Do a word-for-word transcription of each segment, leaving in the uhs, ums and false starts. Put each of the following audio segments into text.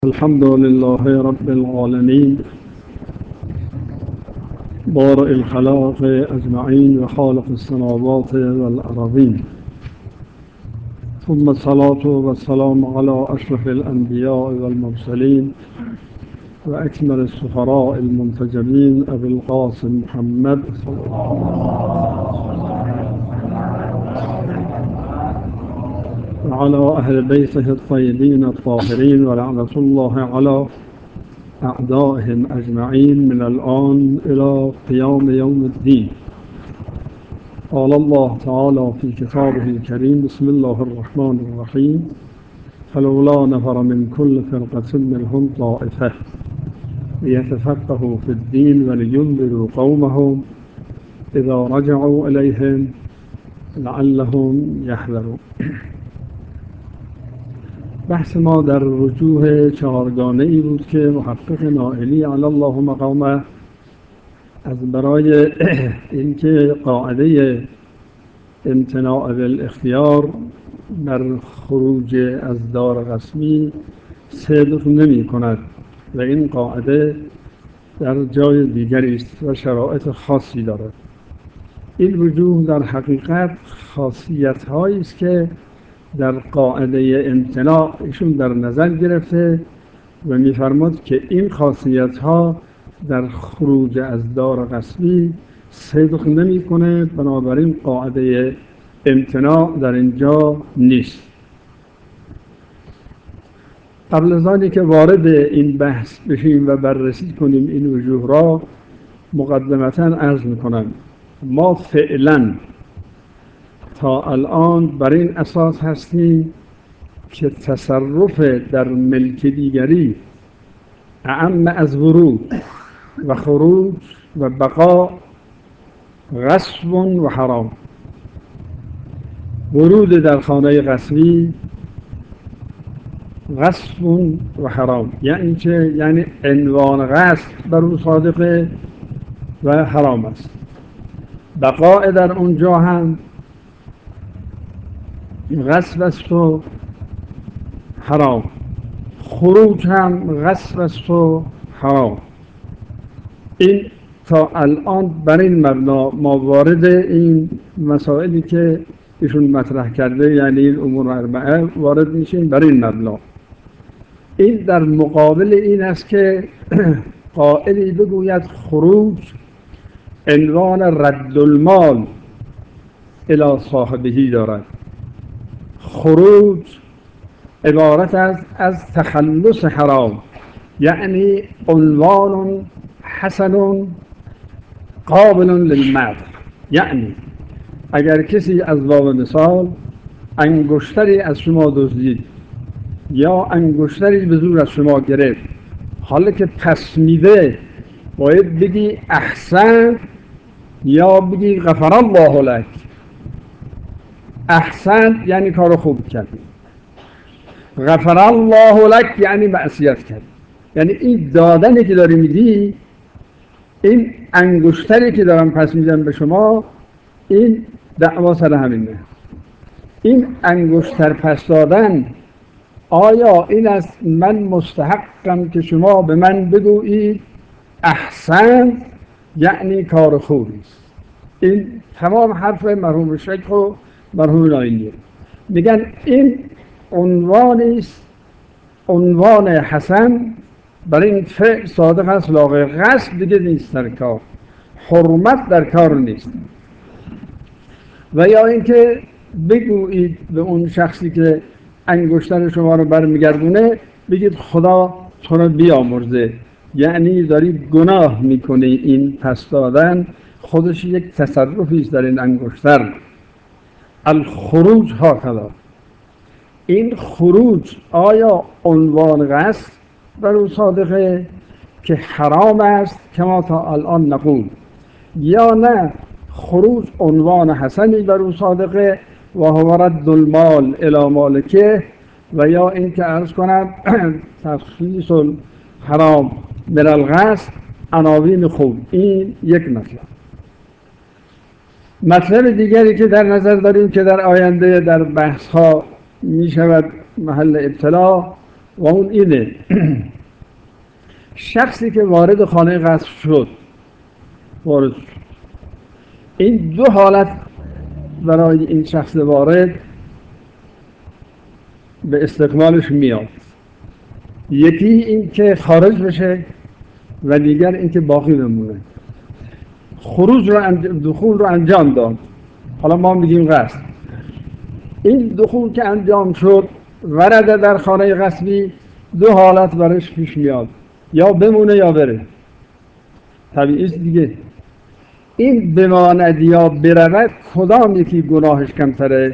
الحمد لله رب العالمين بارئ الخلائق أجمعين وخالق السماوات والأراضين، ثم الصلاة والسلام على أشرف الأنبياء والمرسلين وأكمل السفراء المنتجبين أبي القاسم محمد صلى الله عليه وسلم وعلى أهل بيته الطيبين الطاهرين، ولعنة الله على أعدائهم أجمعين من الآن إلى قيام يوم الدين. قال الله تعالى في كتابه الكريم: بسم الله الرحمن الرحيم، فلولا نفر من كل فرقة منهم طائفة ليتفقهوا في الدين ولينذروا قومهم إذا رجعوا إليهم لعلهم يحذرون. بحث ما در وجوه چهارگانه ای بود که محقق نائلی علی الله مقامه از برای اینکه قاعده امتناع بالاختیار بر خروج از دار قسمی صدق نمی کند و این قاعده در جای دیگری است و شرایط خاصی دارد. این وجوه در حقیقت خاصیت هایی است که در قاعده امتناع ایشون در نظر گرفته و می‌فرماد که این خاصیت ها در خروج از دار قسمی صدق نمی‌کنه، بنابراین قاعده امتناع در اینجا نیست. قبل از آنی که وارد این بحث بشیم و بررسی کنیم این وجوه را، مقدمتاً عرض می‌کنم ما فعلاً تا الان بر این اساس هستیم که تصرف در ملک دیگری اعم از ورود و خروج و بقا غصب و حرام. ورود در خانه قسمی غصب و حرام، یعنی چه؟ یعنی عنوان غصب بر او صادقه و حرام است. بقاء در اونجا هم غصب است و حرام، خروج هم غصب است و حرام. این تا الان بر این مبنا ما وارد این مسائلی که ایشون مطرح کرده، یعنی این امور اربعه، وارد میشیم بر این مبنا. این در مقابل این است که قائلی بگوید خروج عنوان رد المال الی صاحبهی دارد. خروج عبارت است از تخلص حرام، یعنی عنوان حسن قابل للمدح. یعنی اگر کسی از باب مثال انگشتری از شما دزدید یا انگشتری به زور از شما گرفت، حالا که پس میده باید بگی احسن یا بگی غفر الله لک. احسن یعنی کار خوب کردی، غفر الله لک یعنی معصیت کردی. یعنی این دادنی که داری میدی، این انگشتری که دارم پس میدم به شما، این دعوا سر همینه. این انگشتر پس دادن، آیا این است من مستحقم که شما به من بگویید احسن یعنی کار خوبی است؟ این تمام حرف مرحوم شیخ و مرحوم نائینی میگن این عنوانی است، عنوان حسن برای این فعل صادق است، لاغر غصب دیگه نیست در کار، حرمت در کار نیست. و یا اینکه بگویید به اون شخصی که انگشتر شما رو برمیگردونه، بگید خدا تو رو بیامرزه، یعنی داری گناه میکنی. این پس دادن خودش یک تصرفی است در این انگشتر. الخروج هاکذا. این خروج آیا عنوان غصب بر او صادقه که حرام است کما تا الان نقول، یا نه خروج عنوان حسنی بر او صادقه و هو رد المال الی مالکه، و یا این که عرض کنم تخصیص الحرام من الغصب عناوین خوب. این یک مطلب. مطلب دیگری که در نظر داریم که در آینده در بحث ها می شود محل ابتلا و اون اینه شخصی که وارد خانه غصب شد وارد شد. این دو حالت برای این شخص وارد به استقبالش میاد، یکی این که خارج بشه و دیگر این که باقی بمونه. خروج رو انج... دخول رو انجام داد، حالا ما میگیم غصب. این دخول که انجام شد ورد در خانه غصبی، دو حالت برش پیش میاد، یا بمونه یا بره. طبیعی است دیگه. این بماند یا برود کدام یکی گناهش کمتره؟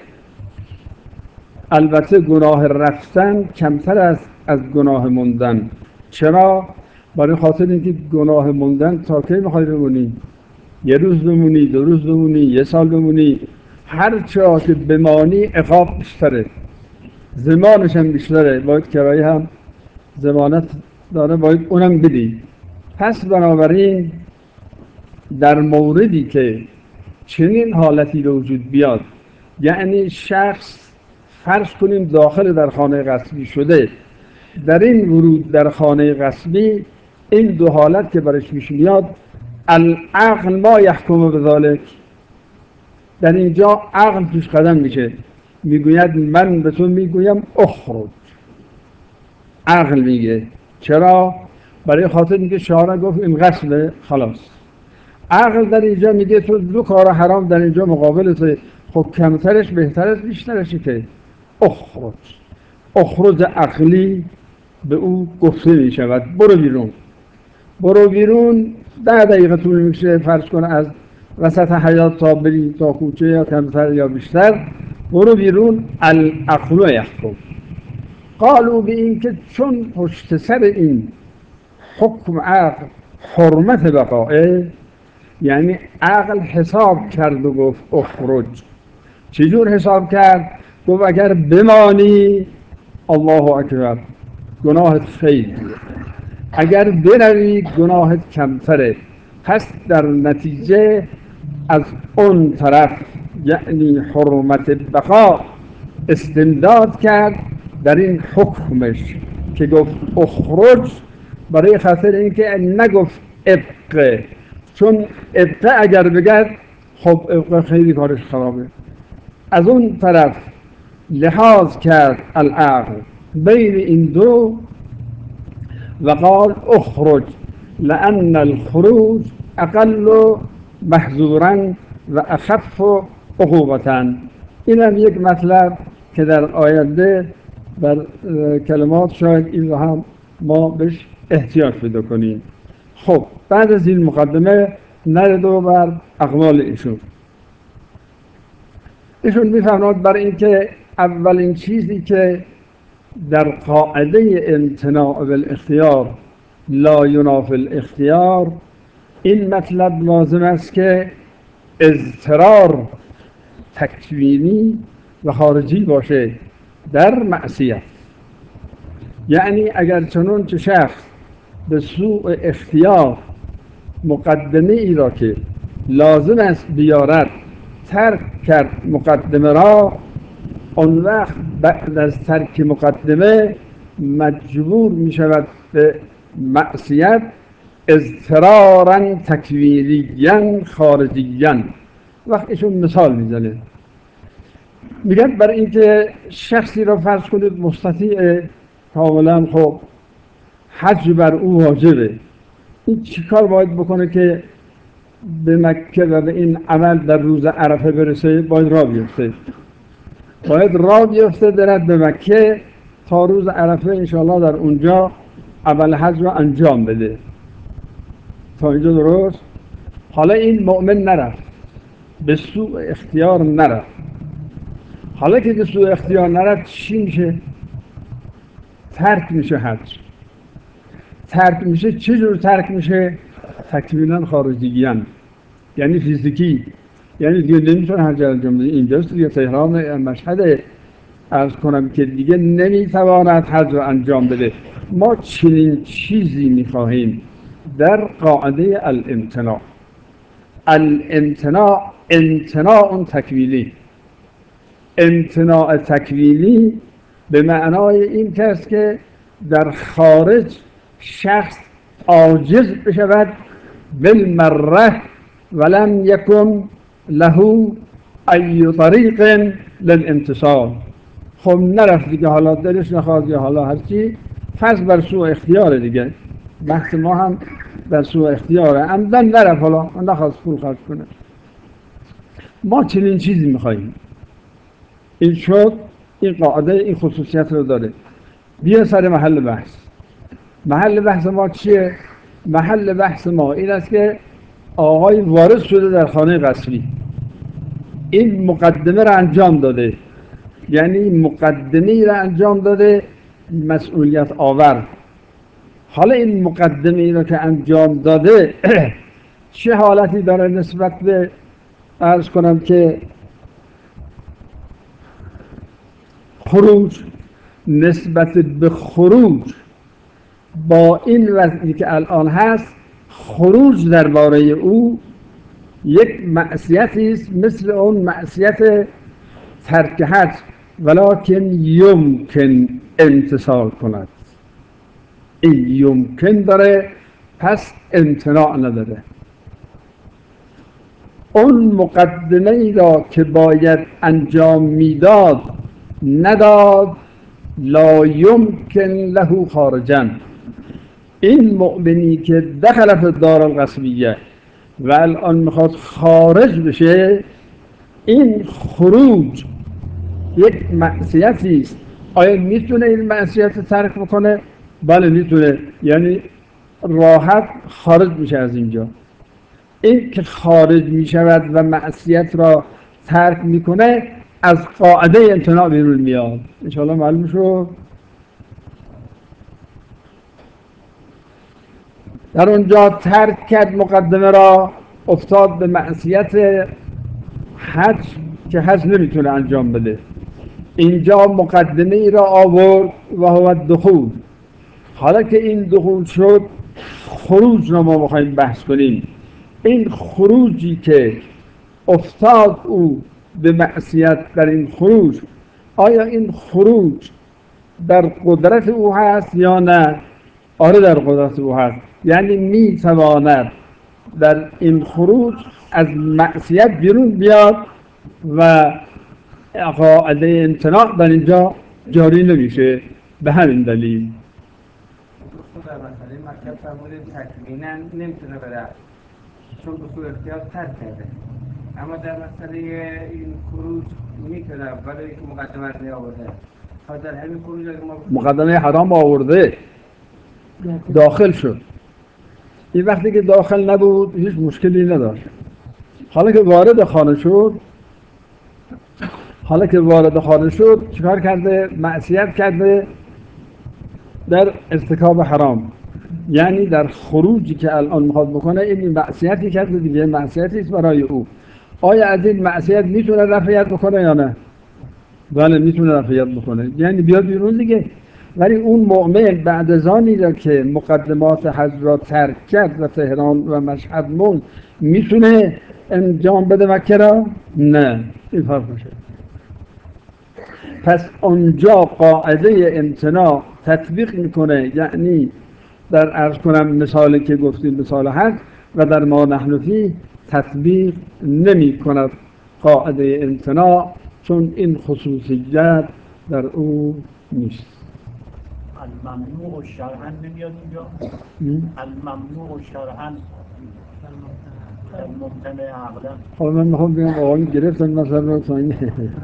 البته گناه رفتن کمتر است از گناه موندن. چرا؟ برای خاطر اینکه گناه موندن تا کی میخوای بمونی؟ یه روز بمونی، دو روز بمونی، یه سال بمونی، هر چرا که بمانی عقاب بیشتره، زمانش هم بیشتره، باید کرایه هم ضمانت داره، باید اونم بدی. پس بنابراین در موردی که چنین حالتی رو وجود بیاد، یعنی شخص فرض کنیم داخل در خانه غصبی شده، در این ورود در خانه غصبی این دو حالت که برش پیش میاد، العقل ما یحکم بذالک، در اینجا عقل پیش قدم میشه، میگوید من به تو میگویم اخرج. عقل میگه. چرا؟ برای خاطر اینکه شارع گفت این غصبه، خلاص. عقل در اینجا میگه تو دو کار حرام در اینجا مقابلته، خب کمترش بهترش بیشترشی که اخرج. اخرج عقلی به او گفته میشود برو بیرون. برو بیرون ده دقیقه طول میکشه، فرض کنه از وسط حیات تا بری تا کوچه یا کمتر یا بیشتر، برو بیرون. العقل یحکم. قالوا به این که چون پشت سر این حکم عقل حرمت بقائه، یعنی عقل حساب کرد و گفت اخرج. چجور حساب کرد؟ گفت اگر بمانی الله اکبر گناهت خیلی، اگر بروی گناهت کمتره. پس در نتیجه از اون طرف یعنی حرمت بقا استمداد کرد در این حکمش که گفت اخرج، برای خاطر اینکه نگفت ابقه، چون ابقه اگر بگرد خب ابقه خیلی کارش خرابه. از اون طرف لحاظ کرد العقل بین این دو و قال اخرج لأن الخروج اقل محذورا و اخف عقوبتا. این هم یک مطلب که در آینده در کلمات شاید این رو هم ما بهش احتیاج پیدا کنیم. خب بعد از این مقدمه نردو بر اقوال ایشون. ایشون میفرماد برای اینکه اولین چیزی که در قاعده امتناع بالاختیار لا ینافی الاختیار، این مطلب لازم است که اضطرار تکوینی و خارجی باشه در معصیت. یعنی اگر چنون چه شخص به سوء اختیار مقدمه ای را که لازم است بیارد ترک کرد مقدمه را، اون وقت بعد از ترک مقدمه مجبور می شود به معصیت اضطرارا تکوینیاً خارجیاً. وقتشون مثال میزنه، میگن برای اینکه شخصی را فرض کنید مستطیع کاملا، خب حج بر او واجبه، این چیکار باید بکنه که به مکه و به این عمل در روز عرفه برسه؟ باید راه بیفته، باید راه بیفته برد به مکه تا روز عرفه انشاءالله در اونجا عمل حج رو انجام بده. تا اینجا درست؟ حالا این مؤمن نرفت، به سوء اختیار نرفت. حالا که به سوء اختیار نرفت چی میشه؟ ترک میشه حج. ترک میشه. چه جور ترک میشه؟ تکوینا خارجیان، یعنی فیزیکی، یعنی دیگه نمیتونه حج انجام بده. اینجاست دیگه تهران مشهد، عرض کنم که دیگه نمیتواند حج رو انجام بده. ما چنین چیزی میخواهیم در قاعده الامتناع. الامتناع امتناع تکوینی. امتناع تکوینی به معنای این است که در خارج شخص عاجز بشود بالمره ولم یکن له ای طریق للانتصال. خب نرفت دیگه، حالا دلش نخواد یا حالا هرچی، پس بر سوء اختیاره دیگه. بحث ما هم بر سوء اختیاره، عمدن نرفت، حالا نخواست پول خرج کنه. ما چنین چیزی میخواییم. این شد، این قاعده این خصوصیت رو داره. بیا سر محل بحث. محل بحث ما چیه؟ محل بحث ما این است که آقای وارد شده در خانه قصری، این مقدمه را انجام داده، یعنی مقدمه را انجام داده مسئولیت آور. حالا این مقدمه ای را که انجام داده چه حالتی داره نسبت به، عرض کنم که خروج، نسبت به خروج با این وضعی که الان هست، خروج درباره او یک معصیتی است مثل اون معصیت ترک حج، ولکن یمکن امتثال کند. این یمکن داره، پس امتناع نداره. اون مقدمه ای را که باید انجام میداد نداد، لا یمکن له خارجا. این مؤمنی که دخل فی الدار القصبیه و الان میخواد خارج بشه، این خروج یک معصیتی است. آیا میتونه این معصیت ترک بکنه؟ بله میتونه، یعنی راحت خارج میشه از اینجا. این که خارج میشود و معصیت را ترک میکنه از قاعده امتناع بیرون میاد. انشاءالله معلوم شد. در اونجا ترک کرد مقدمه را، افتاد به معصیت حج که حج نمیتونه انجام بده. اینجا مقدمه ای را آورد و هو الدخول. حالا که این دخول شد، خروج را ما میخوایم بحث کنیم. این خروجی که افتاد او به معصیت، در این خروج آیا این خروج در قدرت او هست یا نه؟ آره در قدرت او هست، یعنی میتواند در این خروج از معصیت بیرون بیاد و قاعده امتناع در اینجا جاری نمیشه. به همین دلیل در مسئله مکتب فرمودید تکوینا نمیتونه بره چون به سوء اختیار ترک کرده، اما در مسئله این خروج میتونه، ولی که مقدمه رو نیاورده. تا در همین خروج اگر ما مقدمه حرام آورده داخل شد، این وقتی که داخل نبود هیچ مشکلی نداشت. حالا که وارد خانه شد حالا که وارد خانه شد چیکار کرده؟ معصیت کرده در ارتکاب حرام، یعنی در خروجی که الان میخواد بکنه این معصیتی کرده دیگه، معصیتی است برای او. آیا از این معصیت میتونه رفعیت بکنه یا نه؟ بله میتونه رفعیت بکنه، یعنی بیاد بیرون دیگه. ولی اون مؤمن بعد از آنی را که مقدمات حج را ترک کرد و تهران و مشهد موند، میتونه انجام بده مکه را؟ نه، این فرق میشه. پس اونجا قاعده امتناع تطبیق میکنه، یعنی در عرض کنم مثالی که گفتیم مثال حج، و در ما نحن فیه تطبیق نمی کند قاعده امتناع، چون این خصوصیت در او نیست. الممنوع شرعاً نمیاد اینجا؟ الممنوع شرعاً الممتنع عقلاً. خب من میخوام بگم آقایی گرفتن مثلا رو تا این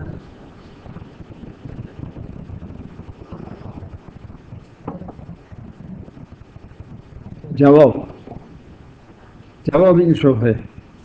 جواب جواب این شبهه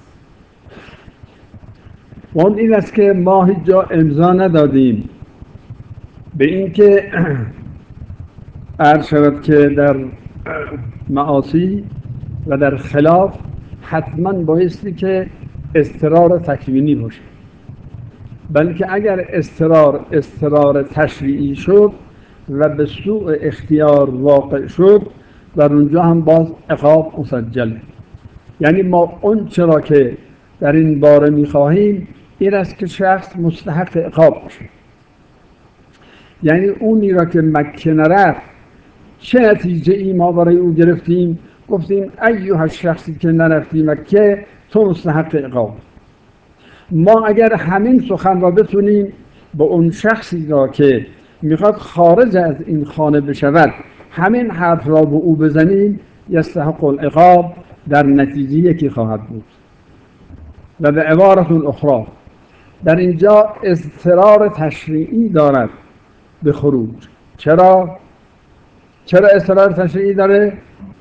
اون این است که ما هیچ جا امضا ندادیم به این که عرض شود که در معاصی و در خلاف حتما بایستی که اضطرار تکوینی باشه، بلکه اگر اضطرار اضطرار تشریعی شد و به سوء اختیار واقع شد، در اونجا هم باز عقاب مسجله. یعنی ما اون چرا که در این باره میخواهیم این است که شخص مستحق عقاب باشه، یعنی اونی را که مکه نرفت چه نتیجه ای ما برای او گرفتیم؟ گفتیم ایها الشخصی که نرفتی مکه تو مستحق عقاب. ما اگر همین سخن را بتونیم با اون شخصی را که میخواد خارج از این خانه بشود همین حرف را به او بزنیم، یستحق العقاب، در نتیجه یکی خواهد بود. و به عبارت اخرى در اینجا اضطرار تشریعی دارد به خروج. چرا؟ چرا اضطرار تشریعی داره؟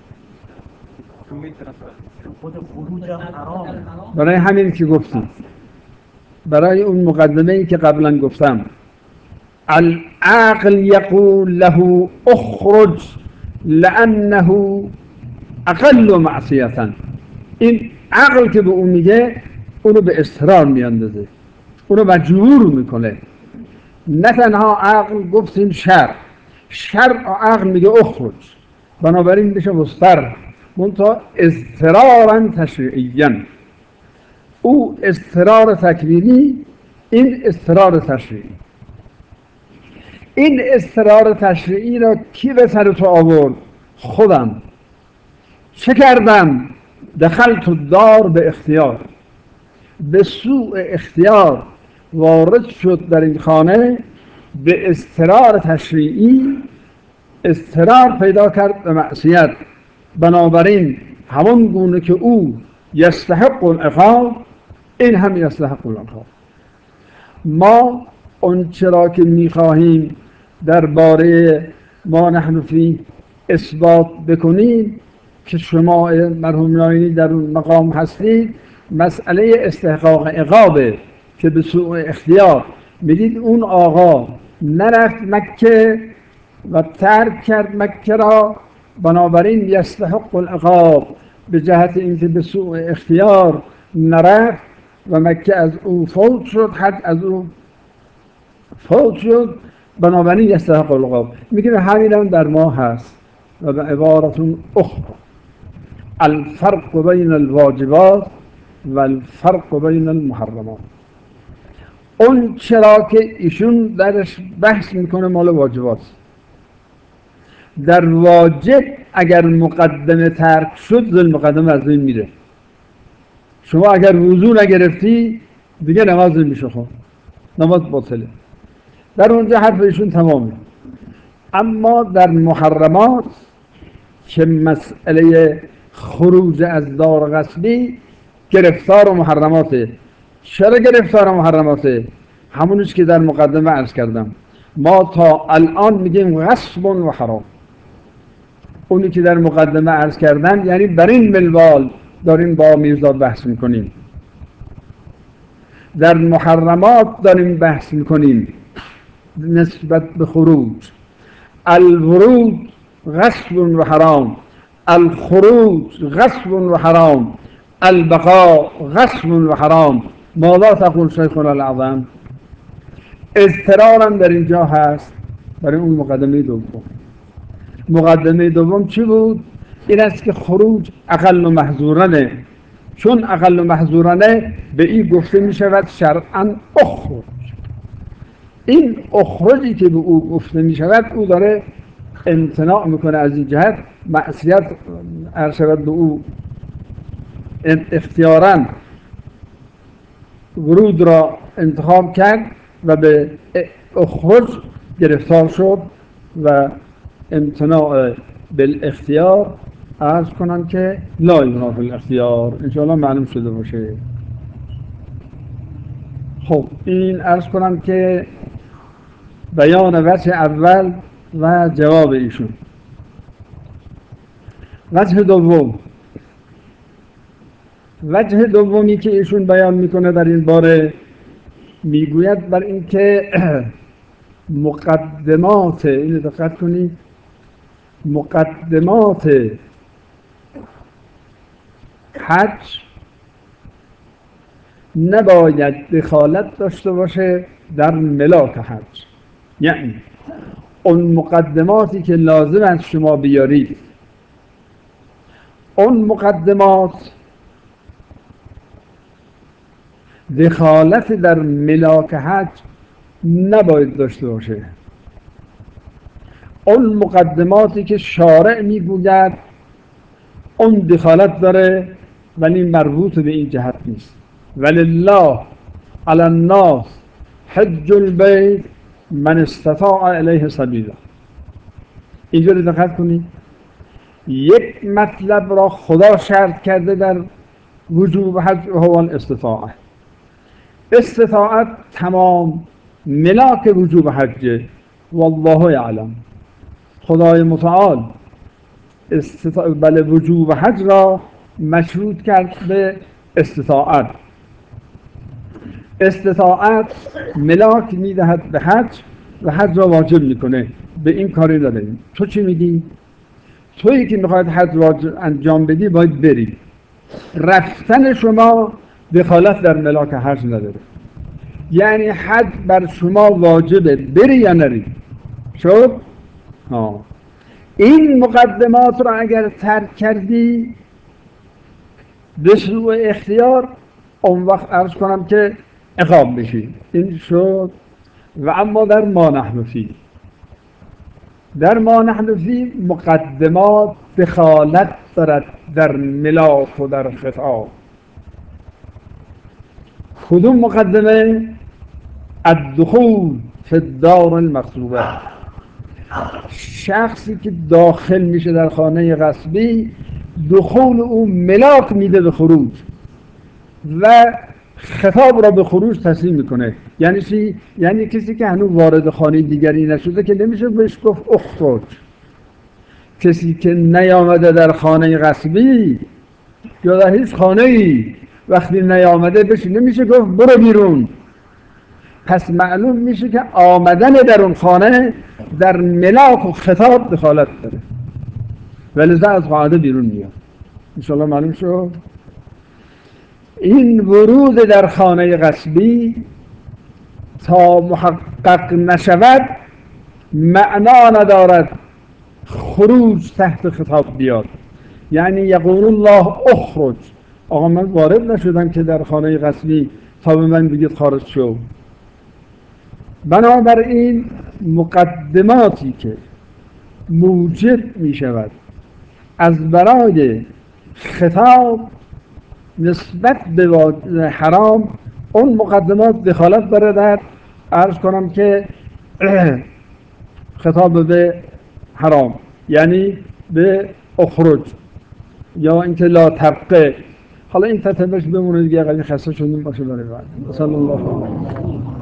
خود خروج هم حرامه. برای همین که گفتیم، برای اون مقدمه ای که قبلا گفتم، العقل یقول له اخرج لانه اقل معصیتا. این عقل که به اون میگه اونو به اضطرار میاندازه، اونو مجبور میکنه. نه تنها عقل، گفتیم شرع شرع و عقل میگه اخرج، بنابراین بشه مضطر، منتها اضطرارا تشریعیا. او اضطرار تکوینی، این اضطرار تشریعی. این اضطرار تشریعی را کی به سر تو آورد؟ خودم. چه کردم؟ دخلت الدار به اختیار، به سوء اختیار وارد شد در این خانه، به اضطرار تشریعی اضطرار پیدا کرد به معصیت. بنابراین همون گونه که او یستحق العقاب، این هم یستحق العقاب. ما اون چرا که میخواهیم درباره ما نحن فی اثبات بکنیم که شما مرحوم ناینی در اون مقام هستید، مسئله استحقاق عقابه که به سوء اختیار. میدید اون آقا نرفت مکه و ترک کرد مکه را، بنابراین یستحق العقاب به جهت اینکه به سوء اختیار نرفت و مکه از او فوت شد، حد از او فوت شد، بنابراین یستحق العقاب. میگه همین هم در ما هست. و به عبارت اخرى الفرق بین الواجبات و الفرق بین المحرمات. اون چرا که ایشون درش بحث میکنه مال واجبات. در واجب اگر مقدمه ترک شد، ذل مقدمه از این میره. شما اگر وضو نگرفتی دیگه نماز نمیشه خون، نماز باطله. در اونجا حرف ایشون تمامه. اما در محرمات که مسئله خروج از دار غصبی گرفتار و محرماته. چرا گرفتار و محرماته؟ همونش که در مقدمه عرض کردم. ما تا الان میگیم غصب و حرام. اونی که در مقدمه عرض کردم، یعنی بر این منوال داریم با میرزا بحث میکنیم. در محرمات داریم بحث میکنیم نسبت به خروج. الورود غصب و حرام، الخروج غصب و حرام، البقاء غصب و حرام. ماذا تقول شیخنا العظم؟ اضطرارم در اینجا هست برای اون مقدمه دوم. مقدمه دوم چی بود؟ این است که خروج اقل و محظورانه. چون اقل و محظورانه به این گفته می شود شرعاً اخرج. این اخرجی که به او گفته می شود، او داره امتناع میکنه از این جهت. معصیت ارشد به او اختیاراً ورود را انتخاب کرد و به اخرج گرفتار شد و امتناع بالاختیار عرض کنم که لا یمنع بالاختیار. انشاءالله معلوم شده باشه. خب این عرض کنم که بیان وجه اول و جواب ایشون. وجه دوم، وجه دومی که ایشون بیان میکنه در این باره، میگوید بر این که مقدمات، اینو دقت کنید، مقدمات حج نباید دخالت داشته باشه در ملاک حج. یعنی اون مقدماتی که لازم است شما بیارید، اون مقدمات دخالت در ملاک حج نباید داشته باشه. اون مقدماتی که شارع میگوید اون دخالت داره ولی مربوط به این جهت نیست. ولله علی الناس حج البیت من استطاع الیه سبیلا. اینجوری دقت کنید، یک مطلب را خدا شرط کرده در وجوب حج و هو الاستطاعه. استطاعت تمام ملاک وجوب حجه. والله یعلم، خدای متعال استطاع... بله وجوب حج را مشروط کرد به استطاعت. استطاعت ملاک میدهد به حج و حج را واجب میکنه. به این کاری نداریم. تو چی میگی؟ تویی که میخواید حج واجب انجام بدی باید بری. رفتن شما دخالت در ملاک حج نداره. یعنی حج بر شما واجبه، بری یا نری. شد؟ ها. این مقدمات را اگر ترک کردی به سوء اختیار، اون وقت عرض کنم که عقاب بشی. این شد. و اما در ما نحن فی، در ما نحن فی مقدمات دخالت دارد در ملاک و در خطاب. کدوم مقدمه؟ الدخول فی الدار المغصوبه. شخصی که داخل میشه در خانه غصبی، دخول او ملاک میده به خروج و خطاب را به خروج تسلیم میکنه. یعنی چی؟ یعنی کسی که هنوز وارد خانه دیگری نشده که نمیشه بهش گفت اخرج. کسی که نیامده در خانه غصبی یا در هیچ خانه ای وقتی نیامده بهش نمیشه گفت برو بیرون. پس معلوم میشه که آمدن در اون خانه در ملاک و خطاب دخالت داره، ولذا از قاعده بیرون میاد. انشاءالله معلوم شد. این ورود در خانه غصبی تا محقق نشود معنا ندارد خروج تحت خطاب بیاد. یعنی یقول الله اخرج، آقا من وارد نشدم که در خانه غصبی تا به من بگید خارج شو. بنابراین مقدماتی که موجب می شود از برای خطاب نسبت به حرام، اون مقدمات دخالت داره در عرض کنم که خطاب به حرام، یعنی به اخرج یا اینکه لا تبقه. حالا این تتبش بمونه دیگه، قدیم خسته شدیم باشه برای بعد. صلی الله علیه و